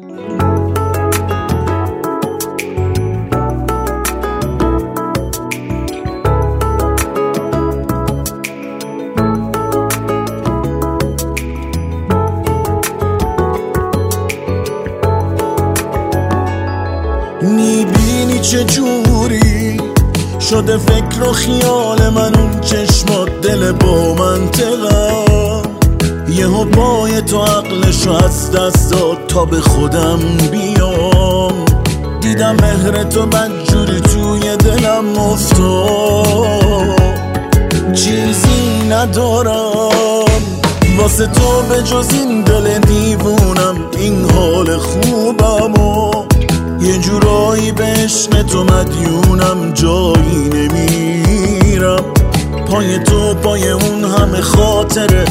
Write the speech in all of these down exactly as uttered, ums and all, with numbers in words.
میبینی چه جوری شده فکر و خیال من، اون چشمات دل با منطقم، یهو پای تو عقلشو از دست داد تا به خودم بیام. دیدم مهر تو بدجوری توی دلم افتاد، چیزی ندارم واسه تو به جز این دل دیوونم، این حال خوبم و یه جورایی به عشق تو مدیونم، جایی نمیرم پای تو، پای اون همه خاطره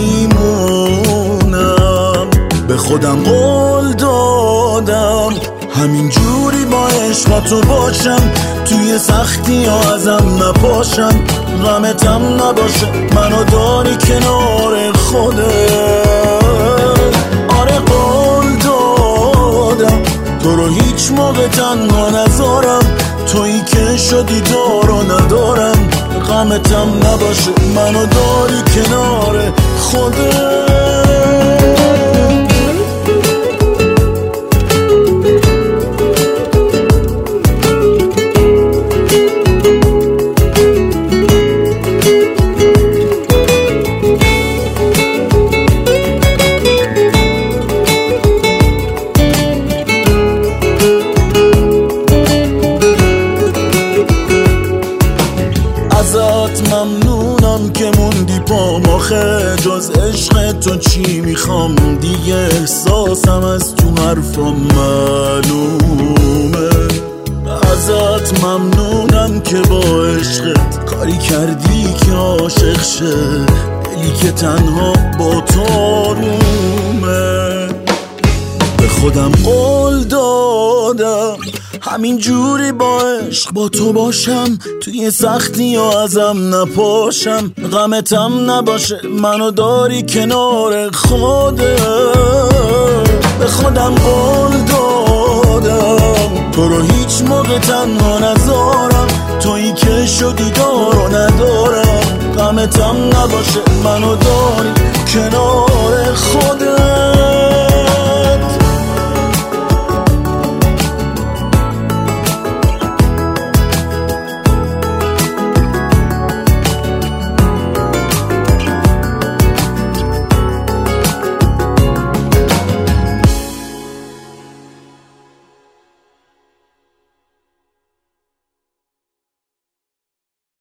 میمونم. به خودم قول دادم همین جوری با عشق تو باشم، توی سختی ها ازم نپاشم، غمتم نباشه منو داری کنار خودت. آره قول دادم تو رو هیچ موقع تنها نذارم، تویی که شدی دارو ندارم، غمتم نباشه منو داری کنار خودت. ازت ممنونم که موندی پام، آخه جز عشق تو چی میخوام دیگه، احساسم از تو حرفام معلومه. ازت ممنونم که با عشقت کاری کردی که عاشق شه، دلی که تنها با تو آرومه. به خودم قول دادم همین جوری با عشق با تو باشم، توی سختی یا ازم نپاشم، غمتم نباشه منو داری کنار خودت. به خودم قول دادم تو رو هیچ موقع تنها نذارم، تویی که شدی دارو ندارم، غمتم نباشه منو داری کنار خودت.